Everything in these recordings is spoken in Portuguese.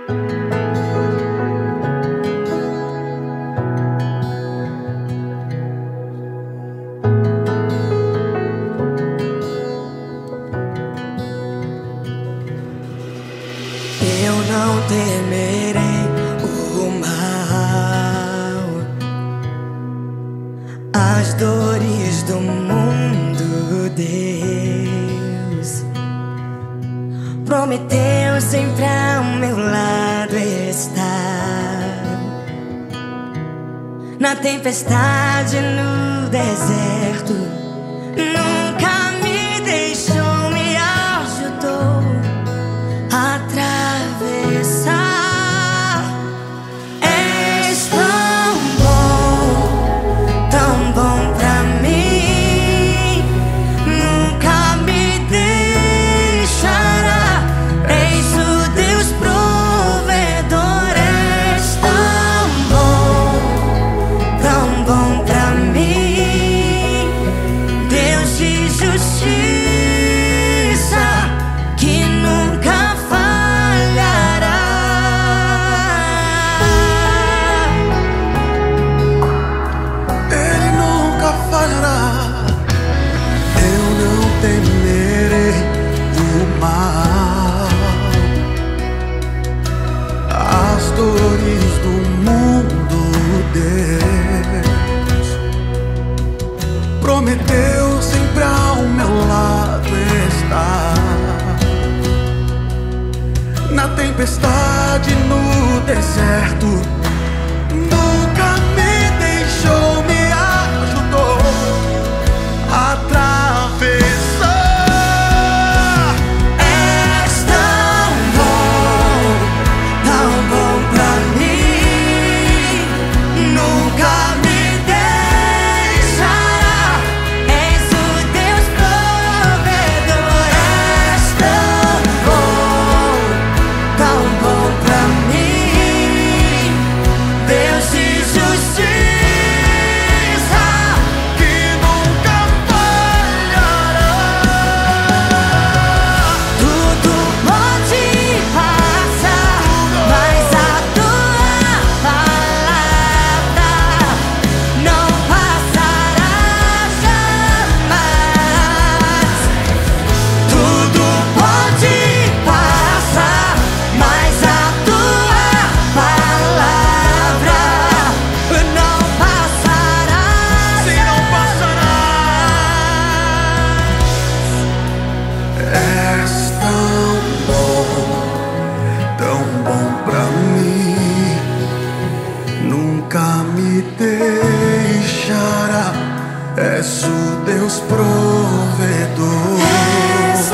Eu não temerei o mal, as dores do mundo. Deus prometeu sempre ao meu lado estar, na tempestade, no deserto. Nunca me deixou, me ajudou a atravessar. És tão bom pra mim. Nunca me deixará. És o Deus provedor. És tão bom pra mim. Deus de justiça, que nunca falhará. Ele nunca falhará. Eu não temerei o mal, as dores do mundo. Deus prometeu sempre ao meu lado estar, na tempestade, no deserto. Nunca me deixou, me ajudou a atravessar. És tão bom pra mim. Nunca me deixará. És o Deus provedor. És tão bom pra mim. Deus de justiça, Que nunca falhará. tudo pode passar, mas a tua palavra não passará jamais. Tudo pode passar, mas a tua palavra não passará Sim, não passará. És tão bom pra mim. Nunca me deixará. És o Deus provedor. És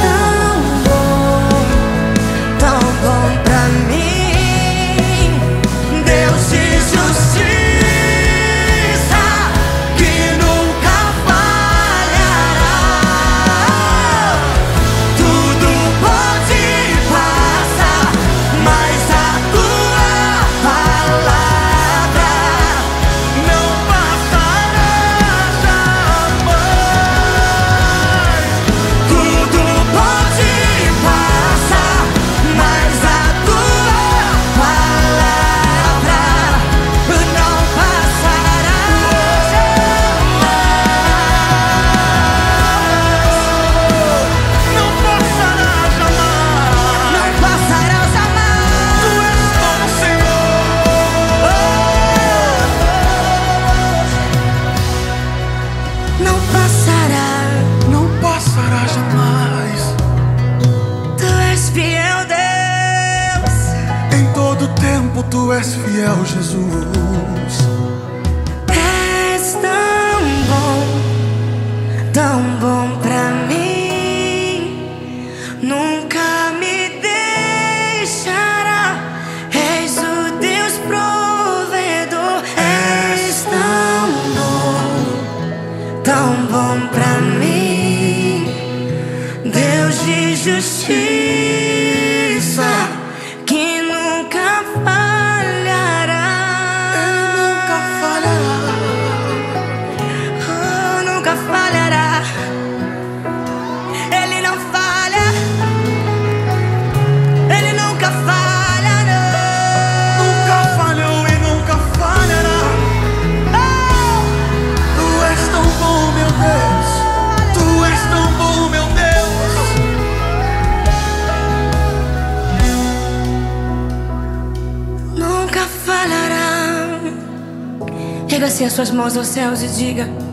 tão bom pra mim. Deus de justiça, que nunca falhará. Tudo pode passar, mas a tua palavra Não passará jamais. tudo pode passar, mas a tua palavra não passará Não passará jamais. não passará jamais. Tu és bom, Senhor. Não passará. Não passará jamais. Tu és fiel, Deus. Em todo tempo tu és fiel, Jesus. És tão bom pra mim. Nunca me deixará. És o Deus provedor. És tão bom pra mim. Deus de justiça, que nunca falhará. Ele nunca falhará. Oh, nunca falhará. Ele não falha. Ele nunca falha, não. Levante as suas mãos aos céus e diga: